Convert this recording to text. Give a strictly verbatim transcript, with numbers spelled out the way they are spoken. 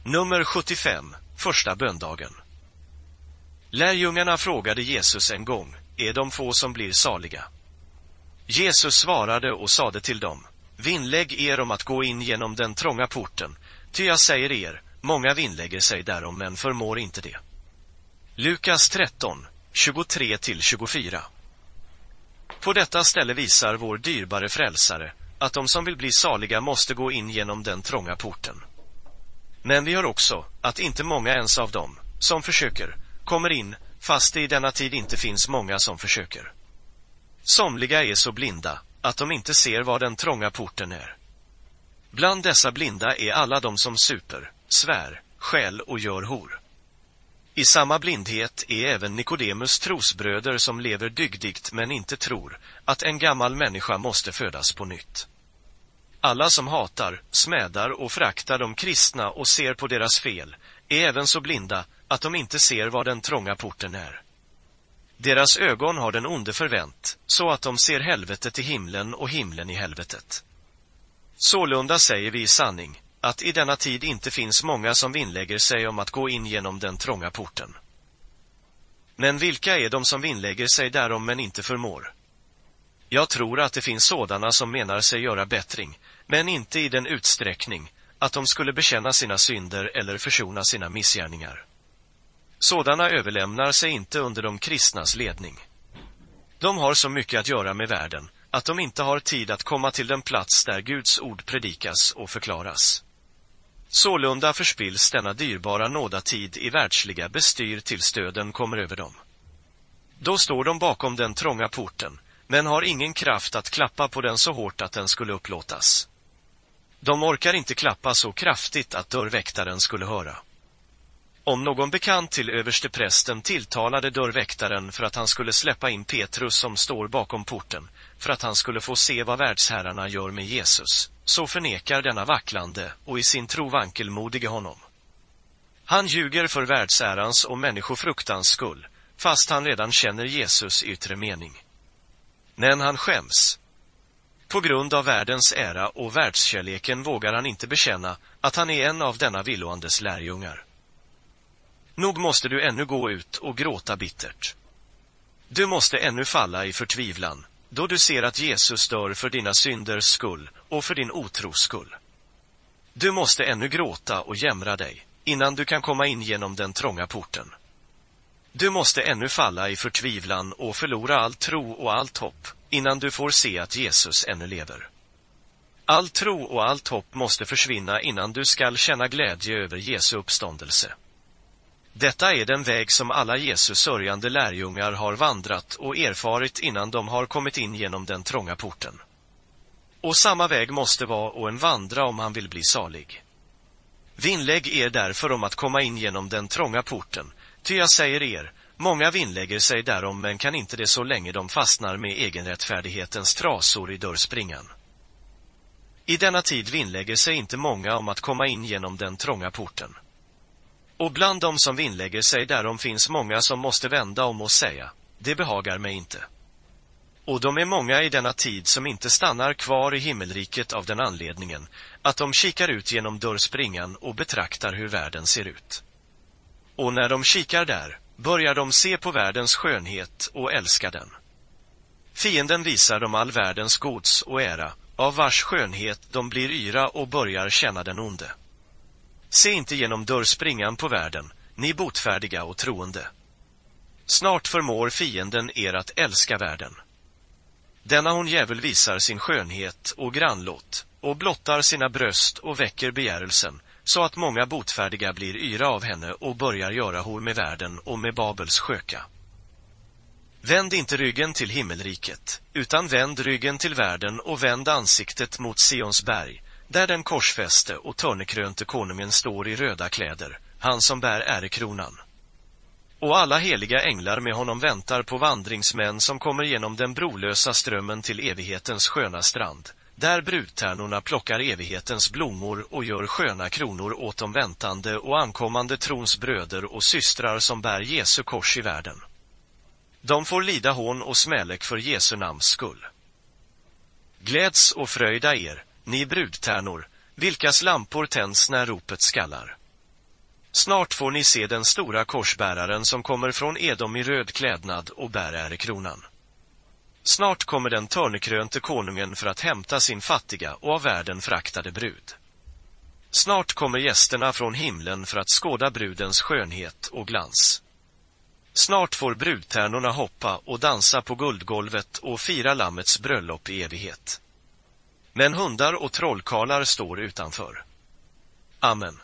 Nummer sjuttiofem, första böndagen. Lärjungarna frågade Jesus en gång, är de få som blir saliga? Jesus svarade och sade till dem, vinnlägg er om att gå in genom den trånga porten, ty jag säger er, många vinnlägger sig därom men förmår inte det. Lukas tretton, tjugotre till tjugofyra. På detta ställe visar vår dyrbare frälsare att de som vill bli saliga måste gå in genom den trånga porten. Men vi hör också att inte många ens av dem som försöker kommer in, fast det i denna tid inte finns många som försöker. Somliga är så blinda att de inte ser vad den trånga porten är. Bland dessa blinda är alla de som super, svär, skäl och gör hor. I samma blindhet är även Nikodemus trosbröder som lever dygdigt men inte tror att en gammal människa måste födas på nytt. Alla som hatar, smädar och föraktar de kristna och ser på deras fel är även så blinda att de inte ser vad den trånga porten är. Deras ögon har den onde förvänt, så att de ser helvetet i himlen och himlen i helvetet. Sålunda säger vi i sanning att i denna tid inte finns många som vinnlägger sig om att gå in genom den trånga porten. Men vilka är de som vinnlägger sig därom men inte förmår? Jag tror att det finns sådana som menar sig göra bättring, men inte i den utsträckning att de skulle bekänna sina synder eller försona sina missgärningar. Sådana överlämnar sig inte under de kristnas ledning. De har så mycket att göra med världen att de inte har tid att komma till den plats där Guds ord predikas och förklaras. Sålunda förspills denna dyrbara nådatid i världsliga bestyr tills döden kommer över dem. Då står de bakom den trånga porten, men har ingen kraft att klappa på den så hårt att den skulle upplåtas. De orkar inte klappa så kraftigt att dörrväktaren skulle höra. Om någon bekant till översteprästen tilltalade dörrväktaren för att han skulle släppa in Petrus som står bakom porten, för att han skulle få se vad världsherrarna gör med Jesus, så förnekar denna vacklande och i sin tro vankelmodige honom. Han ljuger för världsärans och människofruktans skull, fast han redan känner Jesus yttre mening. Men han skäms. På grund av världens ära och världskärleken vågar han inte bekänna att han är en av denna villoandes lärjungar. Nog måste du ännu gå ut och gråta bittert. Du måste ännu falla i förtvivlan, då du ser att Jesus dör för dina synders skull och för din otros skull. Du måste ännu gråta och jämra dig, innan du kan komma in genom den trånga porten. Du måste ännu falla i förtvivlan och förlora all tro och allt hopp, innan du får se att Jesus ännu lever. All tro och allt hopp måste försvinna innan du skall känna glädje över Jesu uppståndelse. Detta är den väg som alla Jesus sörjande lärjungar har vandrat och erfarit innan de har kommit in genom den trånga porten. Och samma väg måste vara och en vandra om han vill bli salig. Vinnlägg er därför om att komma in genom den trånga porten, ty jag säger er, många vinnlägger sig därom men kan inte det så länge de fastnar med egenrättfärdighetens trasor i dörrspringan. I denna tid vinnlägger sig inte många om att komma in genom den trånga porten. Och bland dem som vinnlägger sig därom finns många som måste vända om och säga, det behagar mig inte. Och de är många i denna tid som inte stannar kvar i himmelriket av den anledningen att de kikar ut genom dörrspringan och betraktar hur världen ser ut. Och när de kikar där, börjar de se på världens skönhet och älska den. Fienden visar dem all världens gods och ära, av vars skönhet de blir yra och börjar känna den onde. Se inte genom dörrspringan på världen, ni botfärdiga och troende. Snart förmår fienden er att älska världen. Denna hon djävul visar sin skönhet och grannlåt, och blottar sina bröst och väcker begärelsen, så att många botfärdiga blir yra av henne och börjar göra hor med världen och med Babels sköka. Vänd inte ryggen till himmelriket, utan vänd ryggen till världen och vänd ansiktet mot Sions berg, där den korsfäste och törnekrönte konungen står i röda kläder, han som bär ärekronan. Och alla heliga änglar med honom väntar på vandringsmän som kommer genom den brolösa strömmen till evighetens sköna strand, där brudtärnorna plockar evighetens blommor och gör sköna kronor åt de väntande och ankommande trons bröder och systrar som bär Jesu kors i världen. De får lida hån och smälek för Jesu namns skull. Gläds och fröjda er, ni brudtärnor, vilkas lampor tänds när ropet skallar. Snart får ni se den stora korsbäraren som kommer från Edom i röd klädnad och bär ärekronan. Snart kommer den törnekrönte konungen för att hämta sin fattiga och av världen föraktade brud. Snart kommer gästerna från himlen för att skåda brudens skönhet och glans. Snart får brudtärnorna hoppa och dansa på guldgolvet och fira lammets bröllop i evighet. Men hundar och trollkarlar står utanför. Amen.